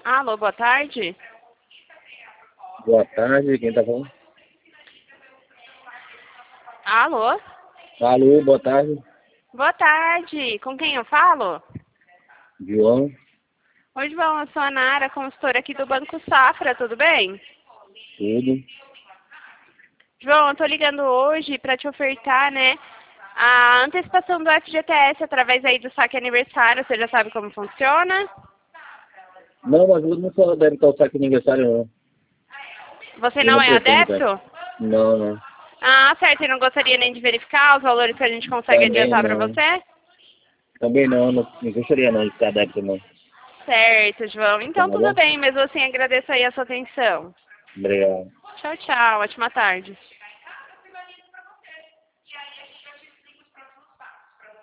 Alô, boa tarde. Boa tarde, quem tá falando? Alô? Alô, boa tarde, Boa tarde. Com quem eu falo? João. Oi, João, eu sou a Nara, consultora aqui do Banco Safra, tudo bem? Tudo. João, eu tô ligando hoje para te ofertar, né, a antecipação do FGTS através aí do saque aniversário. Você já sabe como funciona? Não, mas eu não sou adepto ao saque aniversário, não. Você Eu não não é pretendo, cara. adepto? Não, não. Ah, certo. E não gostaria nem de verificar os valores que a gente consegue Também adiantar para não. você? Também não gostaria não de ser adepto, não. Certo, João. Tá Então tudo bom? bem, mesmo assim agradeço aí a sua atenção. Obrigado. Tchau, tchau. Ótima tarde.